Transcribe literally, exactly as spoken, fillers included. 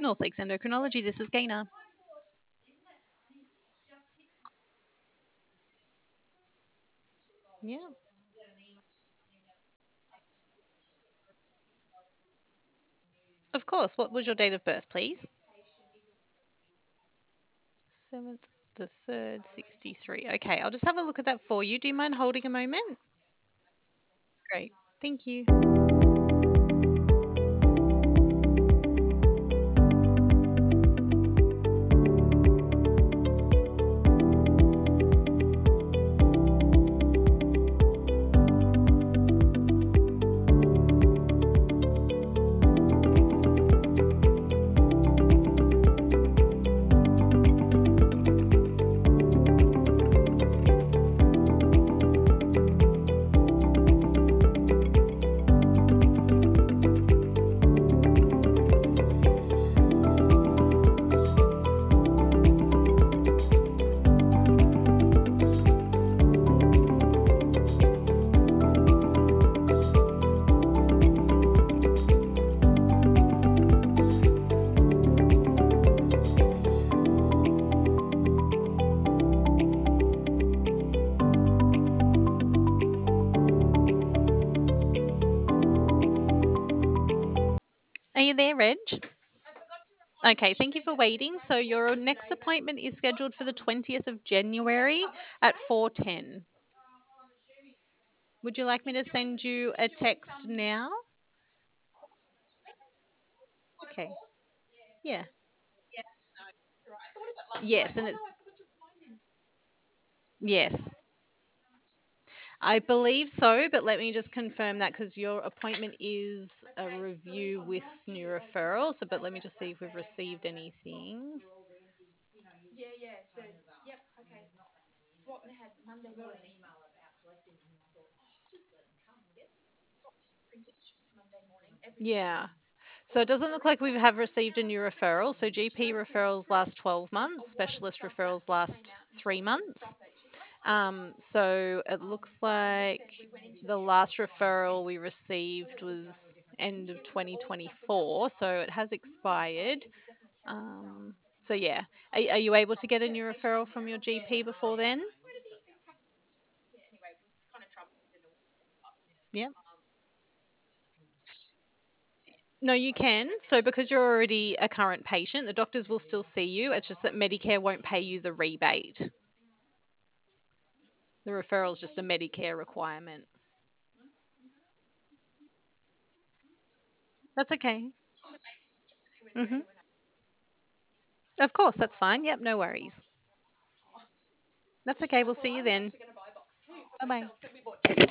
North Lakes Endocrinology, this is Gaina. Yeah, of course. What was your date of birth, please? seventh, the third, sixty-three. Okay, I'll just have a look at that for you. Do you mind holding a moment? Great. Thank you. Are you there, Reg? Okay, thank you for waiting. So your next appointment is scheduled for the twentieth of January at four ten. Would you like me to send you a text now? Okay. Yeah. Yes, and it's yes. I believe so, but let me just confirm that because your appointment is a review with new referral. So, but let me just see if we've received anything. Yeah. So it doesn't look like we have received a new referral. So G P referrals last twelve months, specialist referrals last three months. Um, so it looks like the last referral we received was end of twenty twenty-four. So it has expired. Um, so yeah, are, are you able to get a new referral from your G P before then? Yeah. No, you can. So because you're already a current patient, the doctors will still see you. It's just that Medicare won't pay you the rebate. The referral is just a Medicare requirement. That's okay. Hmm. Of course, that's fine. Yep, no worries. That's okay. We'll see you then. Bye bye.